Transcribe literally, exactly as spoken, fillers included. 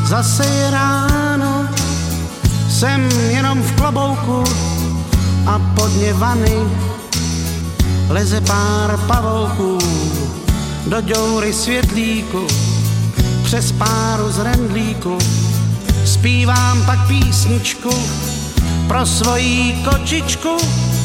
Zase je ráno, jsem jenom v klobouku a podně vany leze pár pavouků do ďoury světlíku přes páru z rendlíku. Zpívám pak písničku pro svojí kočičku